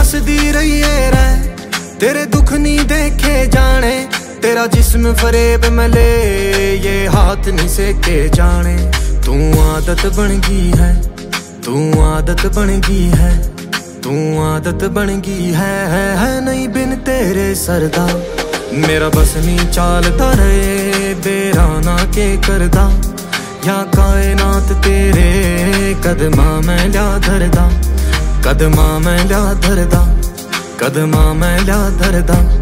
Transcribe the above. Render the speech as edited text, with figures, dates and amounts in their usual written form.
हसदी रहिए रे, तेरे दुख नहीं देखे जाने। तेरा जिस्म फरेब मले, ये हाथ नहीं सेके जाने। तू आदत बन गई है, तू आदत बन गई है, तू आदत बन गई है नहीं बिन तेरे सरदा। मेरा बस नहीं चालता रहे बेराना के करदा, या कायनात तेरे कदमा मैं ल्या धरदा, कदमा मैं ल्या धरदा, कदमा मैं ल्या धरदा।